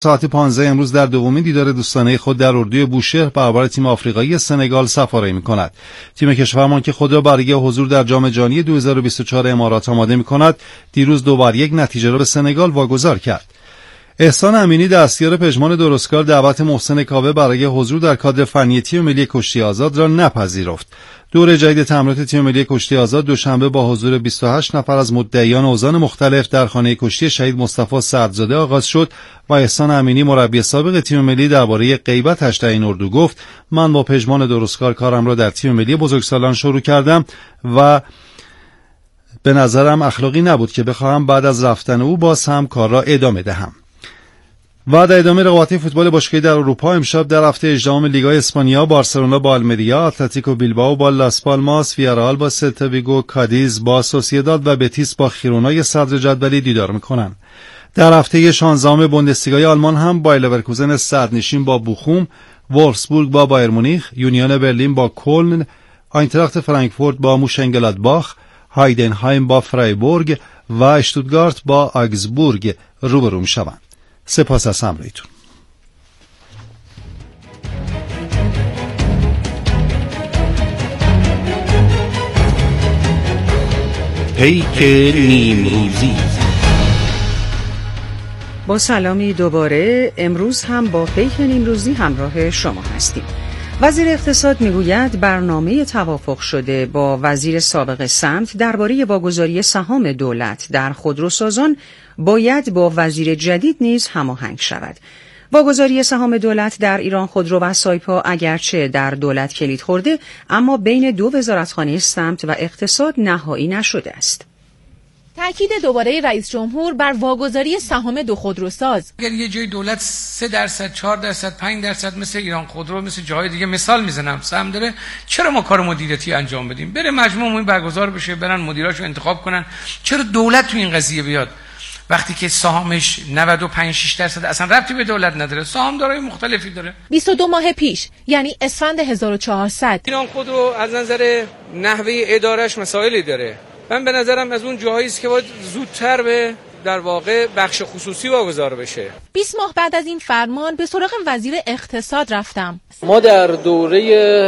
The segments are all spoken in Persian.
ساعت 15 امروز در دومین دیدار دوستانه خود در اردوی بوشهر برابر تیم آفریقایی سنگال سفارایی می‌کند. تیم کشورمان که خود را برای حضور در جام جهانی 2024 امارات آماده می‌کند، دیروز 2-1 نتیجه را به سنگال واگذار کرد. احسان امینی دستیار پژمان درستکار دعوت محسن کاوه برای حضور در کادر فنی تیم ملی کشتی آزاد را نپذیرفت. دوره جدید تمرینات تیم ملی کشتی آزاد دوشنبه با حضور 28 نفر از مدعیان اوزان مختلف در خانه کشتی شهید مصطفی سعدزاده آغاز شد و احسان امینی مربی سابق تیم ملی درباره غیبتش در این اردو گفت: من با پژمان درستکار کارم را در تیم ملی بزرگسالان شروع کردم و به نظرم اخلاقی نبود که بخواهم بعد از رفتن او باز هم کار را ادامه دهم. و در ادامه رقابت‌های فوتبال باشگاهی در اروپا، امشب در هفته 18 لیگای اسپانیا بارسلونا با آلمریا، اتلتیکو بیلبائو با لاس پالماس، ویارال با سلتا ویگو، کادیز با سوسییداد و بتیس با خیرونای صدر جدولی دیدار می‌کنند. در هفته 16 بوندسلیگای آلمان هم بایر لورکوزن صدرنشین با بوخوم، وولفسبورگ با بایر مونیخ، یونیون برلین با کلن، آینتراخت فرانکفورت با موشنگلادباخ، هایدنهایم با فرایبورگ و اشتوتگارت با آگزبورگ روبرو می‌شوند. سپاس از همراهیتون. پیک نیمروزی. با سلامی دوباره، امروز هم با پیک نیمروزی همراه شما هستیم. وزیر اقتصاد میگوید برنامه توافق شده با وزیر سابق سمت درباره واگذاری سهام دولت در خودروسازان باید با وزیر جدید نیز هماهنگ شود. واگذاری سهام دولت در ایران خودرو و سایپا اگرچه در دولت کلید خورده، اما بین دو وزارتخانه سمت و اقتصاد نهایی نشده است. تأکید دوباره رئیس جمهور بر واگذاری سهام دو خودروساز. اگر یه جای دولت 3%، 4%، 5% مثل ایران خودرو، مثل جاهای دیگه مثال میزنم سهم داره، چرا ما کار مدیریتی انجام بدیم؟ بره مجموع این برگزار بشه، برن مدیراشو انتخاب کنن. چرا دولت تو این قضیه بیاد وقتی که سهامش 95-6% اصلا ربطی به دولت نداره، سهامدارای مختلفی داره. 22 ماه پیش، یعنی اسفند 1400، ایران خودرو از نظر نحوه ادارش مسائلی داره. من به نظرم از اون جاهایی است که باید زودتر به در واقع بخش خصوصی واگذار بشه. 20 ماه بعد از این فرمان به سراغ وزیر اقتصاد رفتم. ما در دوره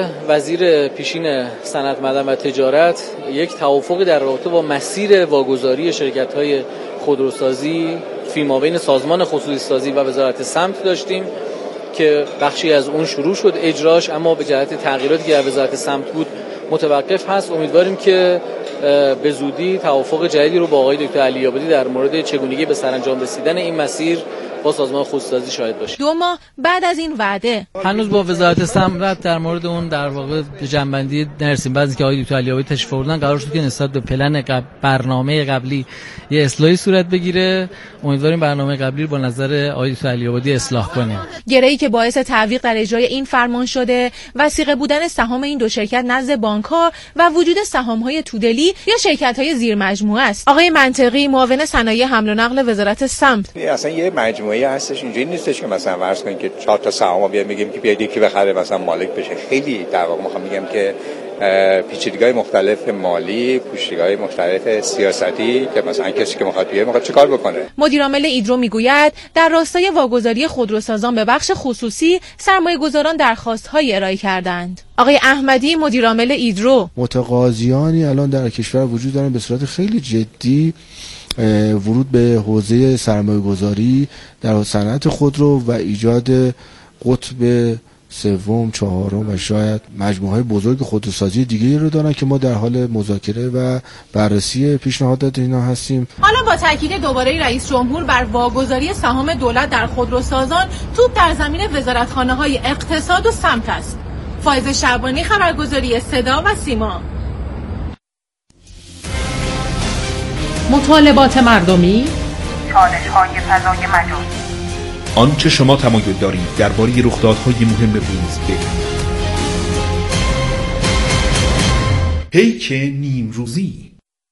وزیر پیشین صنعت، معدن و تجارت یک توافقی در رابطه با مسیر واگذاری شرکت‌های خودروسازی فیمابین سازمان خصوصی سازی و وزارت سمت داشتیم که بخشی از اون شروع شد اجراش، اما به جهت تغییراتی که در وزارت سمت بود متوقف هست. امیدواریم که به زودی توافق جدیدی رو با آقای دکتر علی‌آبادی در مورد چگونگی به سرانجام رسیدن این مسیر با سازمان خصوصی‌سازی شاهد باشیم. 2 ماه بعد از این وعده هنوز با وزارت سمت در مورد اون در واقع جنبندی نرسیم. بعضی که آقای دکتر علی‌آبادی تشریف آوردن قرار شد که نسبت به پلن برنامه قبلی یه اصلاحی صورت بگیره. امیدواریم برنامه قبلی رو با نظر آقای دکتر علی‌آبادی اصلاح کنیم. گره‌ای که باعث تعویق در اجرای این فرمان شده، وثیقه بودن سهام این دو شرکت نزد بانک‌ها و وجود سهام‌های تودلی یا شرکت‌های زیر مجموعه است. آقای منطقی، معاون صنایع حمل و نقل وزارت سمت: اصلا یه مجموعه هستش، اینجوری نیستش که مثلا فرض کنید که 4 تا سهامو بیاد میگیم که بیاد یکی بخره مثلا مالک بشه. خیلی در واقع میخوام بگم که پیچیدگی‌های مختلف مالی، پیچیدگی‌های مختلف سیاستی که مثلا کسی که میخواد چیکار بکنه. مدیر عامل ایدرو میگوید در راستای واگذاری خودروسازان به بخش خصوصی سرمایه‌گذاران درخواست‌های ارائه کردند. آقای احمدی، مدیر عامل ایدرو: متقاضیانی الان در کشور وجود دارن به صورت خیلی جدی ورود به حوزه سرمایه‌گذاری در صنعت خودرو و ایجاد قطب سوم، چهارم و شاید مجموعه‌های بزرگ خودروسازی دیگه‌ای رو دارن که ما در حال مذاکره و بررسی پیشنهادات اینا هستیم. حالا با تاکید دوباره رئیس جمهور بر واگذاری سهام دولت در خودروسازان، توپ در زمین وزارتخانه‌های اقتصاد و سمت است. فایز شعبانی، خبرگزاری صدا و سیما. مطالبات مردمی، چالش‌های فضای مجازی، آنچه شما تمایل دارید درباره رخدادهای مهم روز بگویید. پیک نیمروزی.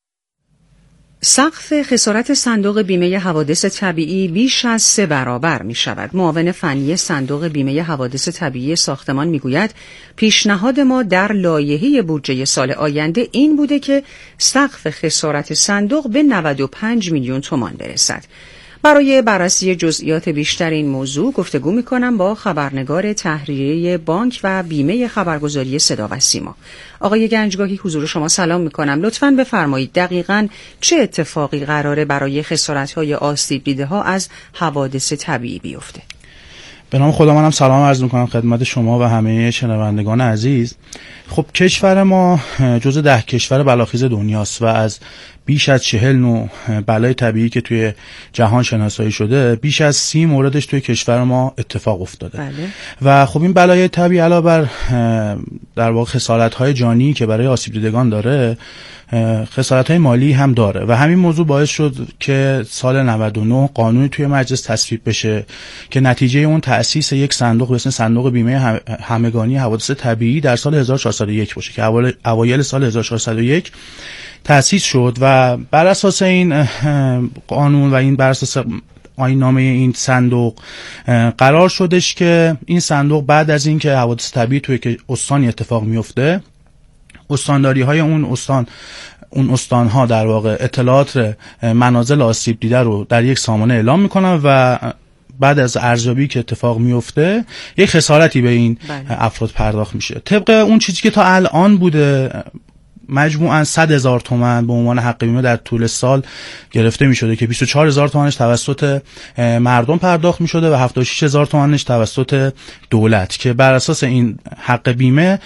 سقف خسارت صندوق بیمه حوادث طبیعی بیش از 3 برابر می شود. معاون فنی صندوق بیمه حوادث طبیعی ساختمان می گوید پیشنهاد ما در لایحه بودجه سال آینده این بوده که سقف خسارت صندوق به 95 میلیون تومان برسد. برای بررسی جزئیات بیشتر این موضوع گفتگو می‌کنم با خبرنگار تحریریه بانک و بیمه خبرگزاری صدا و سیما. آقای گنجگاهی، حضور شما سلام می‌کنم. لطفاً بفرمایید دقیقاً چه اتفاقی قراره برای خسارت‌های آسیب دیده‌ها از حوادث طبیعی بیفته؟ به نام خدا منم سلام عرض میکنم خدمت شما و همه شنوندگان عزیز. خب کشور ما جزو 10 کشور بلاخیز دنیاست و از بیش از 40 نوع بلای طبیعی که توی جهان شناسایی شده بیش از 30 موردش توی کشور ما اتفاق افتاده. بله. و خب این بلای طبیعی علاوه بر در واقع خسارت‌های جانی که برای آسیب دیدگان داره، خسارت‌های مالی هم داره و همین موضوع باعث شد که سال 99 قانونی توی مجلس تصویب بشه که نتیجه اون تأسیس یک صندوق به اسم صندوق بیمه همگانی حوادث طبیعی در سال 1401 باشه که اوایل سال 1401 تأسیس شد و بر اساس این قانون و این بر اساس آیین‌نامه این صندوق قرار شدش که این صندوق بعد از این که حوادث طبیعی توی استانی اتفاق میفته، استانداری‌های اون استان‌ها در واقع اطلاعات منازل آسیب دیده رو در یک سامانه اعلام میکنن و بعد از ارزیابی که اتفاق میفته یک خسارتی به این افراد پرداخت میشه. طبق اون چیزی که تا الان بوده مجموعاً 100,000 تومان به عنوان حق بیمه در طول سال گرفته میشده که 24,000 تومانش توسط مردم پرداخت میشده و 76,000 تومانش توسط دولت که بر اساس این حق بیمه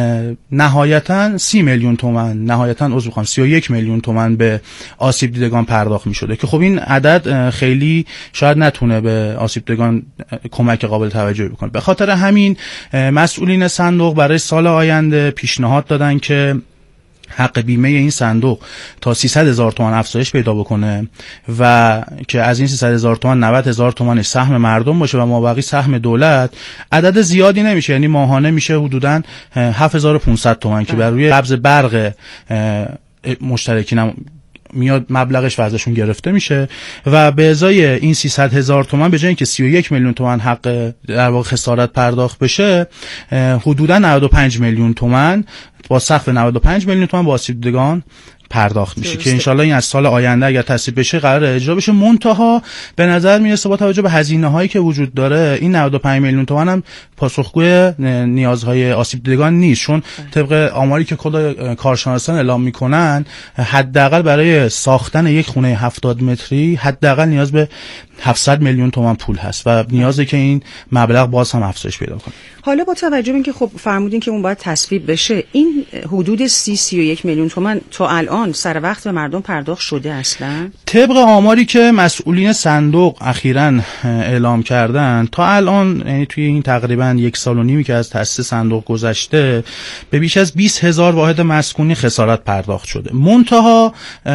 نهایتاً 30 میلیون تومان، نهایتاً 31 میلیون تومان به آسیب دیدگان پرداخت میشده که خب این عدد خیلی شاید نتونه به آسیب دیدگان کمک قابل توجهی بکنه. به خاطر همین مسئولین صندوق برای سال آینده پیشنهاد دادن که حق بیمه این صندوق تا 300,000 تومان افزایش پیدا بکنه و که از این 300,000 تومان 90,000 تومانش سهم مردم باشه و مابقی سهم دولت. عدد زیادی نمیشه، یعنی ماهانه میشه حدوداً 7,500 تومان که بر روی قبض برق مشترکین میاد مبلغش و ازشون گرفته میشه و به ازای این 300,000 تومان به جای اینکه 31 میلیون تومان حق در واقع خسارت پرداخت بشه، حدوداً 95 میلیون تومان با سقف 95 میلیون تومان با آسیب دیدگان پرداخت میشه که انشالله این از سال آینده اگر تصویب بشه قرار اجرا بشه. منتها به نظر میرسه با توجه به هزینه هایی که وجود داره این 95 میلیون تومان هم پاسخگوی نیازهای آسیب دیدگان نیست، چون طبق آماری که کل کارشناسان اعلام میکنن حداقل برای ساختن یک خونه 70 متری حداقل نیاز به 700 میلیون تومان پول هست و نیازه که این مبلغ باز هم افزایش پیدا کنه. حالا با توجه به اینکه خب فرمودین که اون باید تصویب بشه، این حدود 31 میلیون تومان تا الان سر وقت به مردم پرداخت شده اصلا؟ طبق آماری که مسئولین صندوق اخیراً اعلام کردن تا الان، یعنی توی این تقریباً 1.5 سال که از تأسیس صندوق گذشته، به بیش از 20,000 واحد مسکونی خسارت پرداخت شده. منتها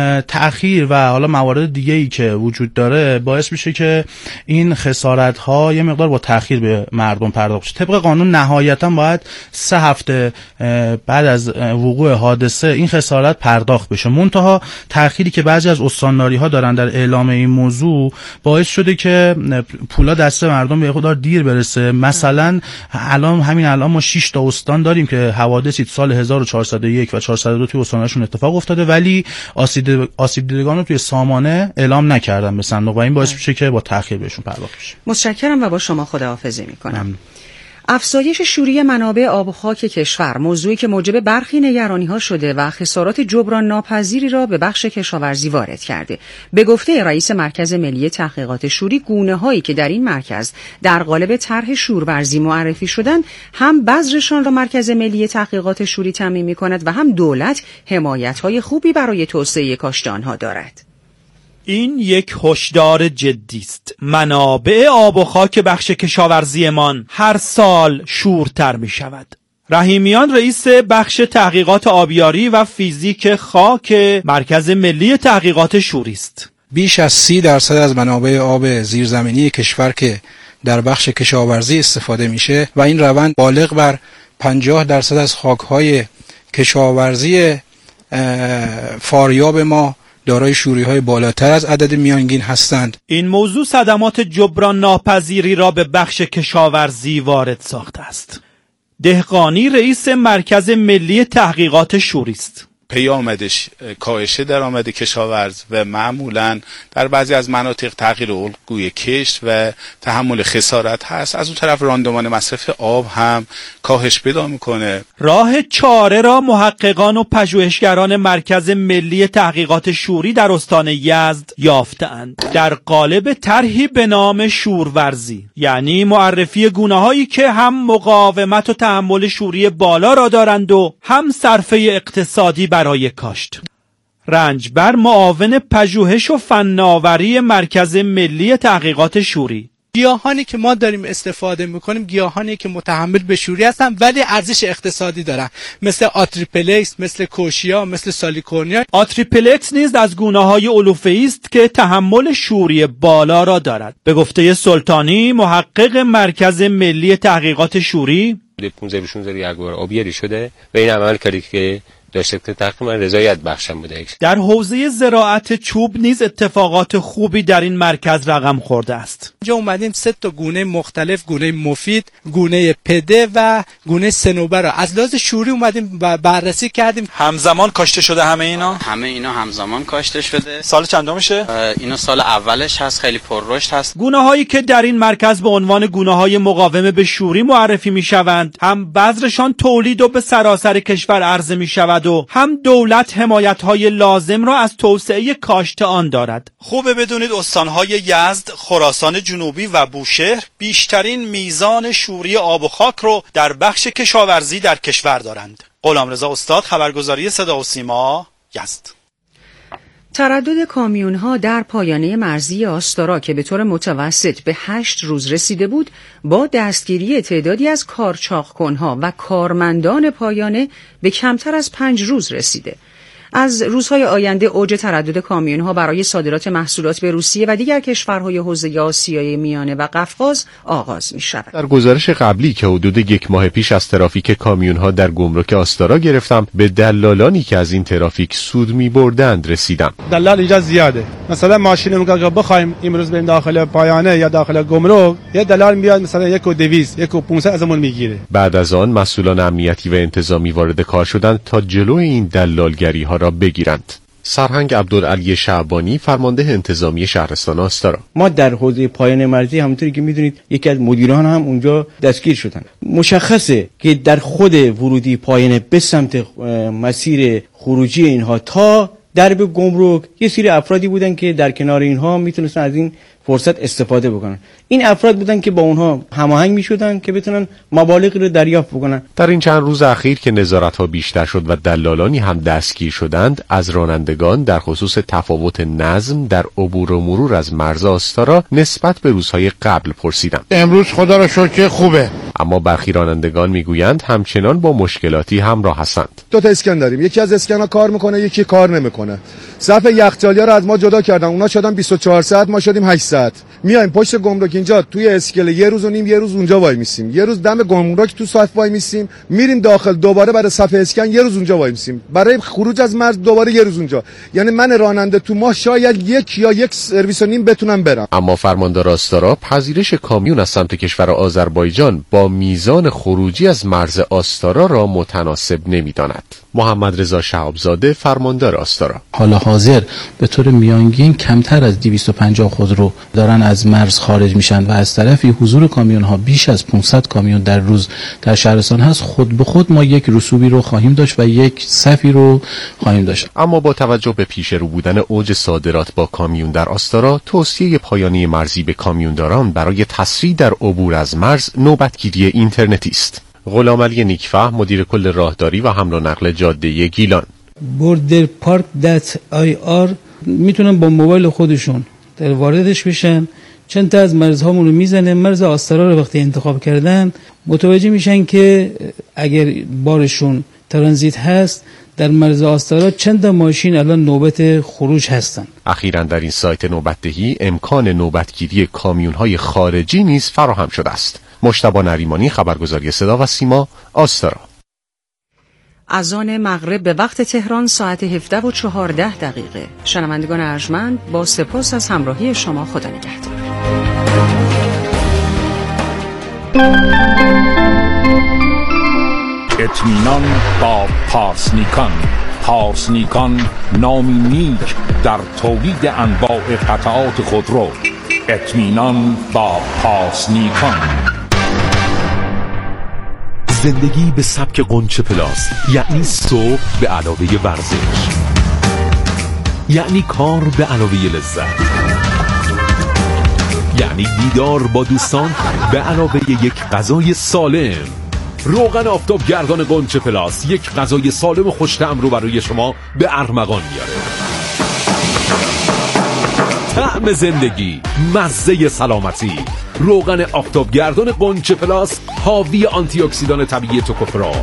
تأخیر و حالا موارد دیگه‌ای که وجود داره باعث میشه که این خسارت ها یه مقدار با تأخیر به مردم پرداخت شه. طبق قانون نهایتا باید 3 هفته بعد از وقوع حادثه این خسارت پرداخت بشه. منتها تأخیری که بعضی از استانداری ها دارن در اعلام این موضوع باعث شده که پولا دست مردم به خودار دیر برسه. مثلا همین الان ما 6 تا استان داریم که حوادثی سال 1401 و 402 توی استانشون اتفاق افتاده ولی آسیب دیدگان رو توی سامانه اعلام نکردن به صندوق و این باعث میشه که با تأخیر بهشون پرداخت بشه. متشکرم و با شما خداحافظی میکنم. افزایش شوری منابع آب و خاک کشور موضوعی که موجب برخی نگرانی‌ها شده و خسارات جبران ناپذیری را به بخش کشاورزی وارد کرده. به گفته رئیس مرکز ملی تحقیقات شوری، گونه‌هایی که در این مرکز در قالب طرح شورورزی معرفی شدن هم بذرشان را مرکز ملی تحقیقات شوری تامین می‌کند و هم دولت حمایت‌های خوبی برای توسعه کاشت آنها دارد. این یک هشدار جدی است. منابع آب و خاک بخش کشاورزیمان هر سال شورتر می شود. رحیمیان رئیس بخش تحقیقات آبیاری و فیزیک خاک مرکز ملی تحقیقات شوری است. بیش از 30% از منابع آب زیرزمینی کشور که در بخش کشاورزی استفاده میشه و این روند بالغ بر 50% از خاک‌های کشاورزی فاریاب ما دارای شوری‌های بالاتر از عدد میانگین هستند. این موضوع صدمات جبران ناپذیری را به بخش کشاورزی وارد ساخته است. دهقانی رئیس مرکز ملی تحقیقات شوری است. پی آمدش کاهش درآمد کشاورز و معمولا در بعضی از مناطق تغییر الگوی کشت و تحمل خسارت هست. از اون طرف راندمان مصرف آب هم کاهش پیدا میکنه. راه چاره را محققان و پژوهشگران مرکز ملی تحقیقات شوری در استان یزد یافتند در قالب طرحی به نام شورورزی، یعنی معرفی گونه‌هایی که هم مقاومت و تحمل شوری بالا را دارند و هم صرفه اقتصادی برای کاشت. رنجبر، معاون پژوهش و فناوری مرکز ملی تحقیقات شوری: گیاهانی که ما داریم استفاده میکنیم گیاهانی که متحمل به شوری هستن ولی ارزش اقتصادی دارن، مثل آتریپلکس، مثل کوشیا، مثل سالیکورنیا. آتریپلکس نیز از گونه‌های علوفه‌ای است که تحمل شوری بالا را دارد. به گفته سلطانی، محقق مرکز ملی تحقیقات شوری، 15-16 ریگوار آبیاری شده و این عمل کاری که داشته که تقریبا رضایت بخشم بوده. در حوزه زراعت چوب نیز اتفاقات خوبی در این مرکز رقم خورده است. اینجا اومدیم 3 گونه مختلف، گونه مفید، گونه پده و گونه صنوبر را از لحاظ شوری اومدیم بررسی کردیم. همزمان کاشته شده همه اینا همزمان کاشته شده. سال چندمشه؟ اینا سال اولش هست، خیلی پررشد هست. گونه‌هایی که در این مرکز به عنوان گونه‌های مقاوم به شوری معرفی می‌شوند، هم بذرشان تولید و به سراسر کشور عرضه می‌شود و هم دولت حمایت‌های لازم را از توسعه کاشت آن دارد. خوبه بدونید استان‌های یزد، خراسان جنوبی و بوشهر بیشترین میزان شوری آب و خاک رو در بخش کشاورزی در کشور دارند. غلامرضا استاد، خبرگزاری صدا و سیما، یزد. تردد کامیون‌ها در پایانه مرزی آستارا که به طور متوسط به 8 روز رسیده بود، با دستگیری تعدادی از کارچاق‌کن‌ها و کارمندان پایانه به کمتر از 5 روز رسیده. از روزهای آینده اوج تردد کامیون‌ها برای صادرات محصولات به روسیه و دیگر کشورهای حوزه آسیای میانه و قفقاز آغاز می‌شود. در گزارش قبلی که حدود 1 ماه پیش از ترافیک کامیون‌ها در گمرک آستارا گرفتم، به دلالانی که از این ترافیک سود می‌بردند رسیدم. دلال اینجا زیاده. مثلا ماشین که بخوایم امروز بریم داخل پایانه یا داخل گمرک، یه دلال میاد مثلا 1.200 1.500 ازمون میگیره. بعد از آن مسئولان امنیتی و انتظامی وارد کار شدند تا جلوی این دلالگری‌ها را بگیرند. سرهنگ عبدالعلی شعبانی، فرمانده انتظامی شهرستان آستارا: ما در حوزه پایان مرزی همونطوری که میدونید یکی از مدیران هم اونجا دستگیر شدن. مشخصه که در خود ورودی پایان به سمت مسیر خروجی اینها تا درب گمرک یه سری افرادی بودن که در کنار اینها میتونستن از این فرصت استفاده بکنن. این افراد بودن که با اونها هماهنگ میشدن که بتونن مبالغی رو دریافت بکنن. در این چند روز اخیر که نظارت‌ها بیشتر شد و دلالانی هم دستگیر شدند، از رانندگان در خصوص تفاوت نظم در عبور و مرور از مرز آستارا نسبت به روزهای قبل پرسیدم. امروز خدا را شکر خوبه، اما برخی رانندگان میگویند همچنان با مشکلاتی همراه هستند. 2 تا اسکن داریم، یکی از اسکن‌ها کار میکنه، یکی کار نمیکنه. صف یخچالیا رو از ما جدا کردن، اونا شدن 24 ساعت، ما شدیم 8 ساعت. میایم پشت گمرک اینجا توی اسکله 1 روز و نیم، 1 روز اونجا وای میسیم، 1 روز دم گمرک تو صف وای میسیم، میریم داخل دوباره برای صف اسکن 1 روز اونجا وای میسیم، برای خروج از مرز دوباره 1 روز اونجا. یعنی من راننده تو ماه شاید 1 یا 1 سرویس و نیم بتونم برم. اما فرماندار آستارا پذیرش کامیون از سمت کشور آذربایجان با میزان خروجی از مرز آستارا را متناسب نمیداند. محمد رضا شهابزاده، فرماندار آستارا: حال حاضر به طور میانگین کمتر از 250 خودرو دارن از مرز خارج میشن و از طرفی حضور کامیون ها بیش از 500 کامیون در روز در شهرستان هست. خود به خود ما یک رسوبی رو خواهیم داشت و یک صفی رو خواهیم داشت. اما با توجه به پیش رو بودن اوج صادرات با کامیون در آستارا، توصیه پایانی مرزی به کامیونداران برای تسریع در عبور از مرز نوبتگیری اینترنتی است. غلامعلی نیکفهم، مدیر کل راهداری و حمل و نقل جاده گیلان: borderpark.ir میتونن با موبایل خودشون در واردش بشن، چند تا از مرزهامون رو میزنه، مرز آستارا رو وقتی انتخاب کردن متوجه میشن که اگر بارشون ترانزیت هست در مرز آستارا چند تا ماشین الان نوبت خروج هستن. اخیراً در این سایت نوبتدهی امکان نوبتگیری کامیون‌های خارجی نیز فراهم شده است. مجتبی نریمانی، خبرگزاری صدا و سیما، آستارا. اذان مغرب به وقت تهران ساعت 17:14. شنوندگان ارجمند، با سپاس از همراهی شما، خدا نگهدار. اطمینان با پارسنیکان. پارسنیکان نامی نیک در تولید انواع قطعات خودرو. اطمینان با پارسنیکان. زندگی به سبک قنچه پلاس یعنی صبح به علاوه ورزش، یعنی کار به علاوه لذت، یعنی دیدار با دوستان به علاوه یک غذای سالم. روغن آفتاب گردان قنچه پلاس یک غذای سالم و خوش‌طعم رو برای شما به ارمغان میاره. طعم زندگی، مزه سلامتی. روغن آفتاب گردان قنچه پلاس حاوی آنتی اکسیدان طبیعی توکوفرول.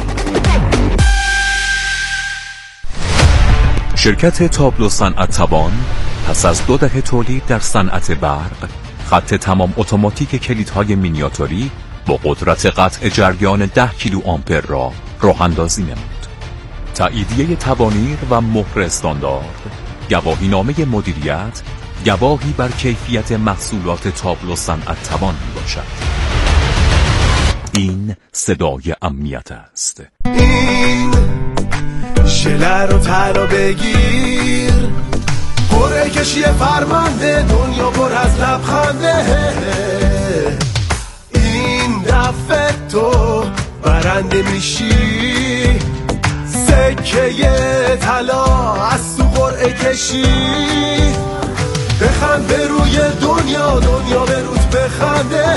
شرکت تابلو صنعت توان پس از 2 دهه تولید در صنعت برق، خط تمام اتوماتیک کلیدهای مینیاتوری با قدرت قطع جریان 10 کیلو آمپر را راه اندازی نمود. تاییدیه توانیر و مهر استاندارد، گواهینامه مدیریت، گواهی بر کیفیت محصولات تابلو صنعت توان میباشد. این صدای امنیت است. این شله رو طلا بگیر، قرعه کشی فرمانده، دنیا پر از لبخنده. این دفعه تو برنده میشی، سکه طلا از تو قرعه کشی. بخند به روی دنیا، دنیا به روت بخنده.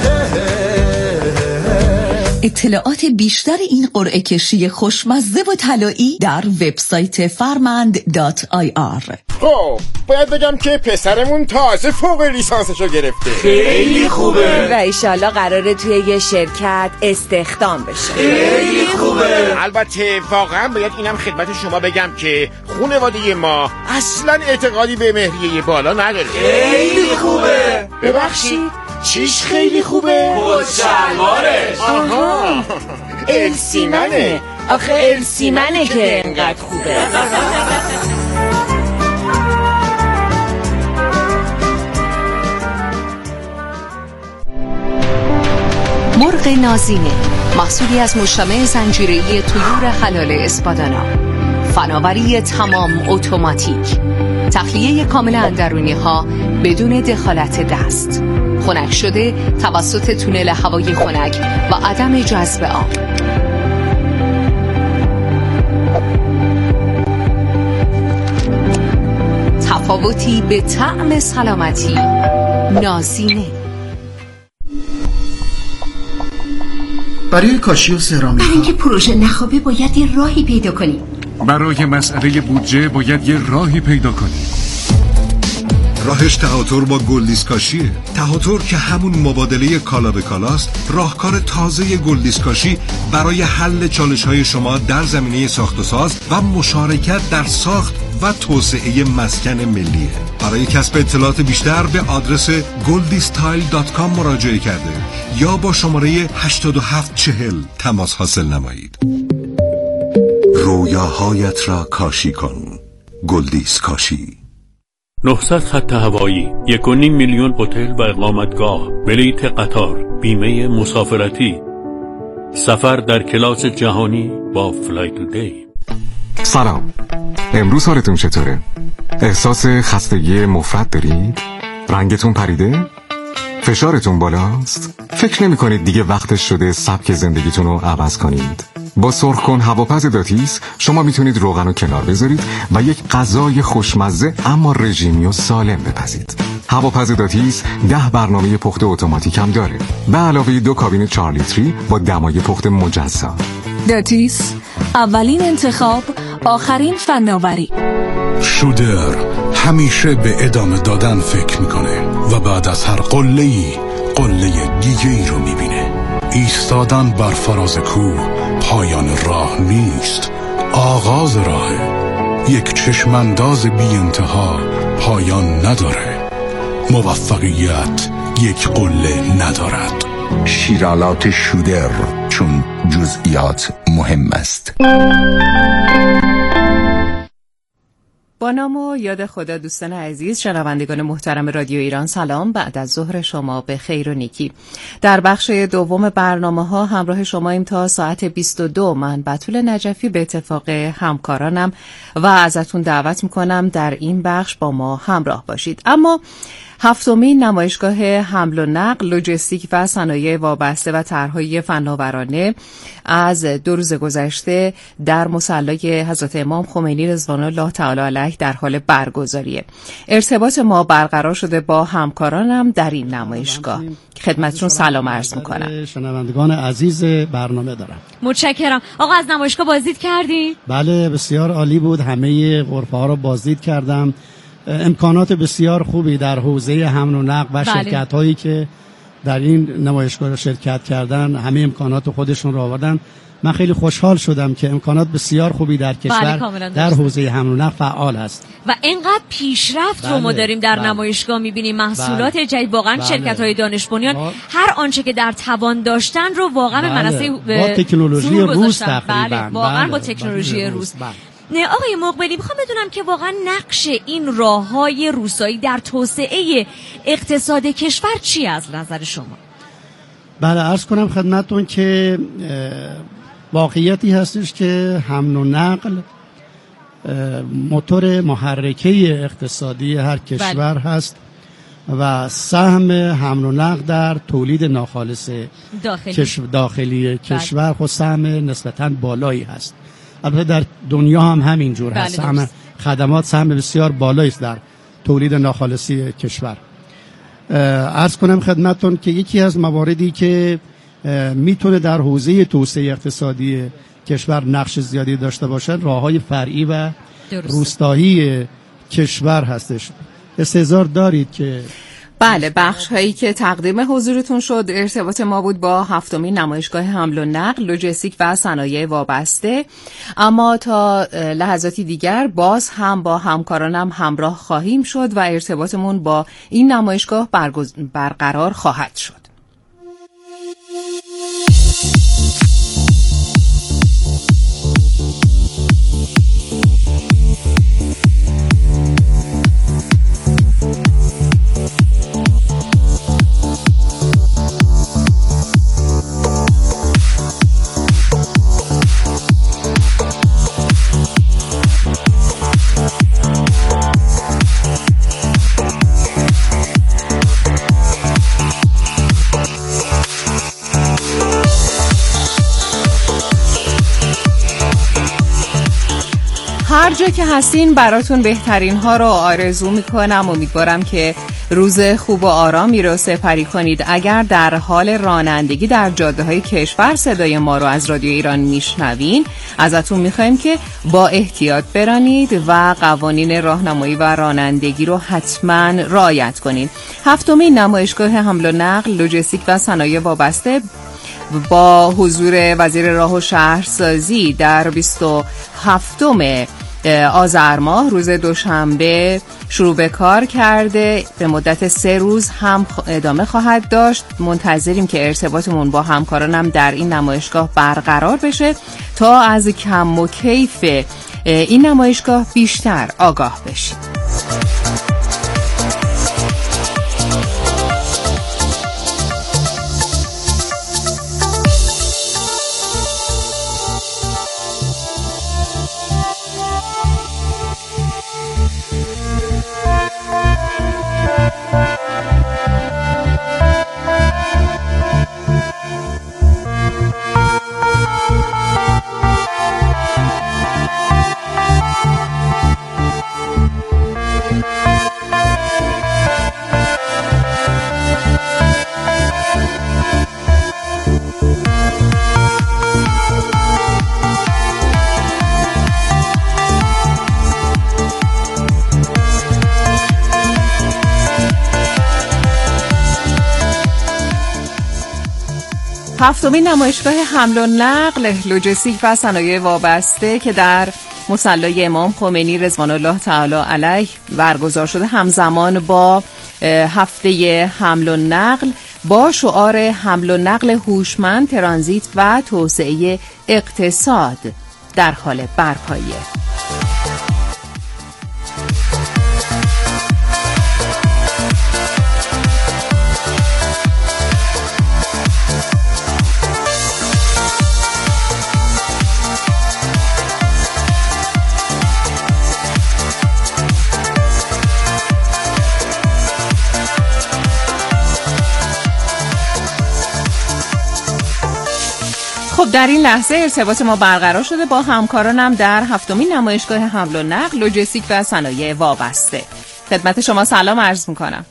اطلاعات بیشتر این قرعه کشی خوشمزه و طلایی در وبسایت farmand.ir. خب باید بگم که پسرمون تازه فوق لیسانسشو گرفته. خیلی خوبه و ایشالله قراره توی یه شرکت استخدام بشه. خیلی خوبه. البته واقعا باید اینم خدمت شما بگم که خانواده ما اصلا اعتقادی به مهریه بالا نداره. خیلی خوبه. ببخشید چیش خیلی خوبه؟ شلوارش. آها السیمنه. آخه السیمنه که انقدر خوبه. مرغ نازینه، محصولی از مجتمع زنجیره‌ای طیور حلال اسپادانا، فناوری تمام اتوماتیک، تخلیه کامل اندرونی ها بدون دخالت دست، خنک شده توسط تونل هوای خنک و عدم جذب آب. تفاوتی به طعم سلامتی. نازینه. برای کاشی و سرامیک، برای اینکه پروژه نخوابه باید یه راهی پیدا کنی. برای مسئله بودجه باید یه راهی پیدا کنی. راهش تهاتر با گلدیسکاشیه. تهاتر که همون مبادله کالا به کالاست، راهکار تازه گلدیسکاشی برای حل چالش‌های شما در زمینه ساخت و ساز و مشارکت در ساخت و توسعه مسکن ملیه. برای کسب اطلاعات بیشتر به آدرس goldistyle.com مراجعه کرده یا با شماره 8740 تماس حاصل نمایید. رویاهایت را کاشی کن. گلدیسکاشی. 900 خط هوایی، 1.5 میلیون هتل و اقامتگاه، بلیت قطار، بیمه مسافرتی، سفر در کلاس جهانی با فلای تودی. سلام، امروز حالتون چطوره؟ احساس خستگی مفرط دارید؟ رنگتون پریده؟ فشارتون بالاست؟ فکر نمی کنید دیگه وقتش شده سبک زندگیتون رو عوض کنید؟ با سرخ کن هواپز داتیس شما میتونید روغن رو کنار بذارید و یک غذای خوشمزه اما رژیمی و سالم بپزید. هواپز داتیس 10 برنامه پخت اتوماتیک هم داره، به علاوه 2 کابین 4 لیتری با دمای پخت مجزا. داتیس، اولین انتخاب، آخرین فناوری. شودر همیشه به ادامه دادن فکر میکنه و بعد از هر قله‌ای قله دیگه ای رو میبینه. ایستادن بر فراز کوه پایان راه نیست، آغاز راهه. یک چشمانداز بی انتها پایان نداره. موفقیت یک قله ندارد. شیرالات شودر، چون جزئیات مهم است. با نام و یاد خدا دوستان عزیز، شنوندگان محترم رادیو ایران، سلام. بعد از ظهر شما به خیر و نیکی. در بخش دوم برنامه‌ها همراه شماییم تا ساعت 22. من بتول نجفی به اتفاق همکارانم و ازتون دعوت میکنم در این بخش با ما همراه باشید. اما هفتمین نمایشگاه حمل و نقل، لوجستیک و صنایع وابسته و طرحهای فناورانه از 2 روز گذشته در مصلی حضرت امام خمینی رضوان الله تعالی علیه در حال برگزاریه. ارتباط ما برقرار شده با همکارانم در این نمایشگاه. خدمتتون سلام عرض میکنم. شنوندگان عزیز برنامه دارم. متشکرم. آقا از نمایشگاه بازدید کردین؟ بله بسیار عالی بود. همه غرفه‌ها رو بازدید کردم. امکانات بسیار خوبی در حوزه حمل و نقل و شرکت هایی که در این نمایشگاه شرکت کردن همه امکانات خودشون رو آوردن. من خیلی خوشحال شدم که امکانات بسیار خوبی در کشور در حوزه حمل و نقل فعال هست و اینقدر پیشرفت رو ما داریم در نمایشگاه میبینیم. محصولات جدید، واقعا شرکت های دانش بنیان هر آنچه که در توان داشتن رو واقعا به منصه با تکنولوژی روز تقریبا واقعا با تکنولوژی روز. نه آقای مقبلی، میخوام بدونم که واقعا نقش این راههای روسایی در توسعه اقتصاد کشور چی از نظر شما؟ بله عرض کنم خدمتتون که واقعیتی هستش که حمل و نقل موتور محرکه اقتصادی هر کشور هست و سهم حمل و نقل در تولید ناخالص داخلی کشور خود سهم نسبتاً بالایی هست. البته در دنیا هم همینجور هست. سهم خدمات سهم بسیار بالایی است در تولید ناخالصی کشور. عرض کنم خدمتتون که یکی از مواردی که میتونه در حوزه توسعه اقتصادی کشور نقش زیادی داشته باشه راههای فرعی و روستایی کشور هستش. استحضار دارید که بله، بخش هایی که تقدیم حضورتون شد ارتباط ما بود با هفتمین نمایشگاه حمل و نقل، لوجستیک و صنایع وابسته. اما تا لحظاتی دیگر باز هم با همکارانم همراه خواهیم شد و ارتباطمون با این نمایشگاه برقرار خواهد شد. هر جا که هستین براتون بهترین ها رو آرزو میکنم. امیدوارم که روز خوب و آرامی رو سپری کنید. اگر در حال رانندگی در جاده های کشور صدای ما رو از رادیو ایران میشنوین، ازتون میخوایم که با احتیاط برانید و قوانین راهنمایی و رانندگی رو حتما رعایت کنید. هفتمین نمایشگاه حمل و نقل، لوجستیک و صنایع وابسته با حضور وزیر راه و شهرسازی در 27 آذر ماه روز دوشنبه شروع به کار کرده. به مدت 3 روز هم ادامه خواهد داشت. منتظریم که ارتباطمون با همکارانم در این نمایشگاه برقرار بشه تا از کم و کیف این نمایشگاه بیشتر آگاه بشیم. هفتمین نمایشگاه حمل و نقل، لوجستیک و صنایع وابسته که در مصلی امام خمینی رضوان الله تعالی علیه برگزار شده، همزمان با هفته حمل و نقل با شعار حمل و نقل هوشمند، ترانزیت و توسعه اقتصاد در حال برپاییه. خب در این لحظه ارتباط ما برقرار شده با همکارانم در 7مین نمایشگاه حمل و نقل، لوجستیک و صنایع وابسته. خدمت شما سلام عرض میکنم.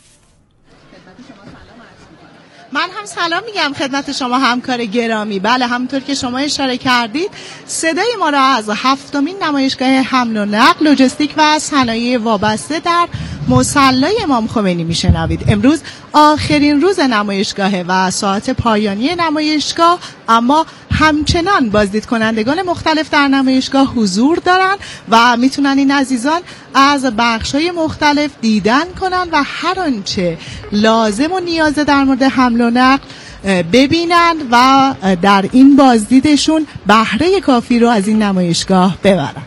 من هم سلام میگم خدمت شما همکار گرامی. بله، همونطور که شما اشاره کردید صدای ما را از 7مین نمایشگاه حمل و نقل، لوجستیک و صنایع وابسته در مصلی امام خمینی میشنوید. امروز آخرین روز نمایشگاهه و ساعت پایانی نمایشگاه، اما همچنان بازدید کنندگان مختلف در نمایشگاه حضور دارن و میتونن این عزیزان از بخش‌های مختلف دیدن کنن و هر آنچه لازم و نیازه در مورد حمل و نقل ببینن و در این بازدیدشون بهره کافی رو از این نمایشگاه ببرن.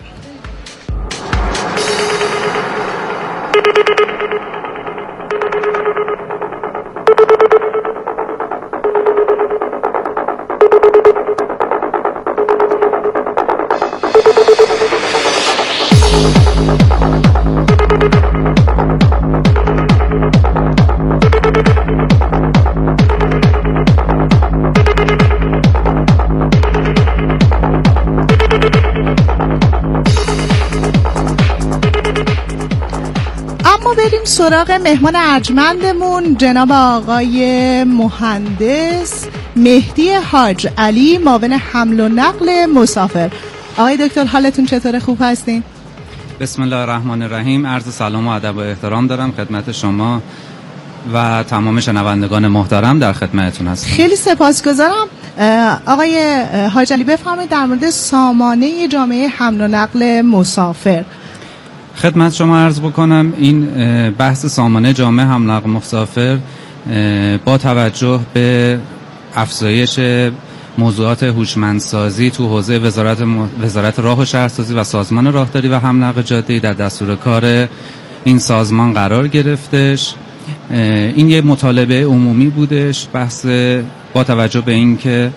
بریم سراغ مهمان ارجمندمون، جناب آقای مهندس مهدی حاج علی، معاون حمل و نقل مسافر. آقای دکتر حالتون چطوره؟ خوب هستین؟ بسم الله الرحمن الرحیم. عرض سلام و ادب و احترام دارم خدمت شما و تمام شنوندگان محترم در خدمتتون هستم. خیلی سپاسگزارم. آقای حاج علی بفرمایید در مورد سامانه جامعه حمل و نقل مسافر خدمت شما عرض بکنم. این بحث سامانه جامعه حمل و نقل مسافر با توجه به افزایش موضوعات هوشمندسازی تو حوزه وزارت راه و شهرسازی و سازمان راهداری و حمل و نقل جاده‌ای در دستور کار این سازمان قرار گرفتش. این یک مطالبه عمومی بودش، بحث با توجه به این که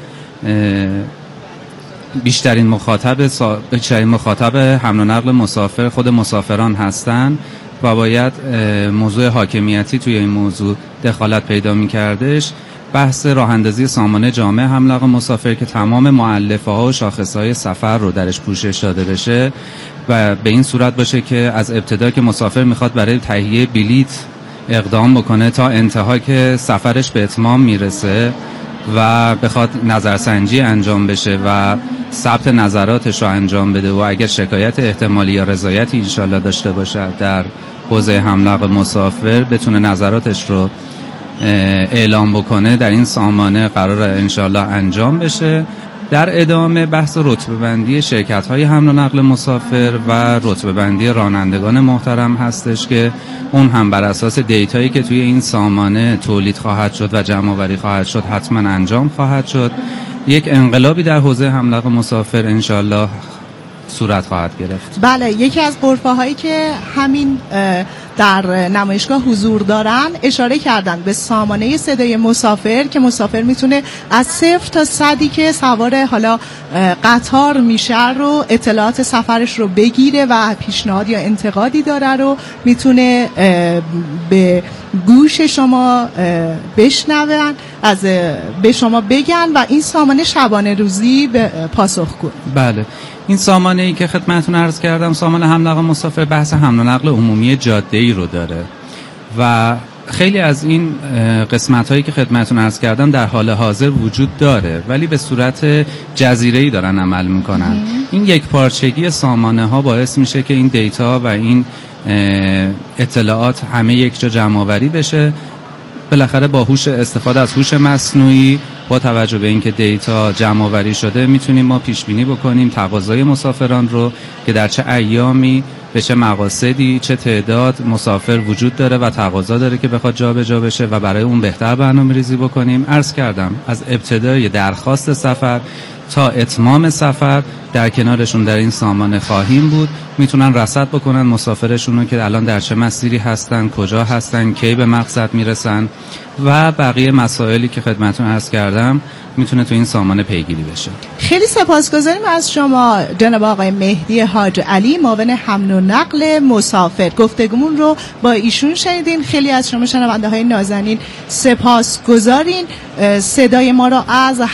بیشترین مخاطب حمل و نقل مسافر خود مسافران هستند و باید موضوع حاکمیتی توی این موضوع دخالت پیدا می‌کردش. بحث راه اندازی سامانه جامعه حمل و نقل مسافر که تمام مؤلفه‌ها و شاخص‌های سفر رو درش پوشش داده بشه و به این صورت باشه که از ابتدا که مسافر میخواد برای تهیه بلیت اقدام بکنه تا انتها که سفرش به اتمام میرسه و بخواد نظرسنجی انجام بشه و ثبت نظراتش رو انجام بده و اگر شکایت احتمالی یا رضایتی انشالله داشته باشه در حوزه حمل و نقل مسافر بتونه نظراتش رو اعلام بکنه. در این سامانه قرار انشالله انجام بشه. در ادامه بحث رتبه بندی شرکت‌های حمل و نقل مسافر و رتبه بندی رانندگان محترم هستش که اون هم بر اساس دیتایی که توی این سامانه تولید خواهد شد و جمع‌آوری خواهد شد حتما انجام خواهد شد. یک انقلابی در حوزه حمل و نقل مسافر انشالله صورت خواهد گرفت. بله، یکی از غرفه‌هایی که همین در نمایشگاه حضور دارن اشاره کردن به سامانه صدای مسافر که مسافر میتونه از 0 تا 100 که سوار حالا قطار میشه رو اطلاعات سفرش رو بگیره و پیشنهاد یا انتقادی داره رو میتونه به گوش شما بشنون، به شما بگن و این سامانه شبانه روزی به پاسخگو. بله، این سامانه ای که خدمتتون عرض کردم سامانه حمل و نقل مسافر بحث حمل و نقل عمومی جاده‌ای رو داره و خیلی از این قسمت هایی که خدمتتون عرض کردم در حال حاضر وجود داره ولی به صورت جزیره‌ای دارن عمل میکنن. این یک پارچگی سامانه ها باعث میشه که این دیتا و این اطلاعات همه یک جا جمع آوری بشه. بالاخره با استفاده از هوش مصنوعی با توجه به اینکه دیتا جمع آوری شده میتونیم ما پیش بینی بکنیم تقاضای مسافران رو که در چه ایامی به چه مقاصدی چه تعداد مسافر وجود داره و تقاضا داره که بخواد جابجا بشه و برای اون بهتر برنامه‌ریزی بکنیم. عرض کردم از ابتدای درخواست سفر تا اتمام سفر در کنارشون در این سامانه خواهیم بود. میتونن رصد بکنن مسافرشون رو که الان در چه مسیری هستن، کجا هستن، کی به مقصد میرسن و بقیه مسائلی که خدمتتون عرض کردم میتونه تو این سامانه پیگیری بشه. خیلی سپاسگزاریم از شما جناب آقای مهدی حاج علی، معاون حمل و نقل مسافر. گفتگومون رو با ایشون شنیدین. خیلی از شما شنونده های نازنین سپاسگزارین. صدای ما رو از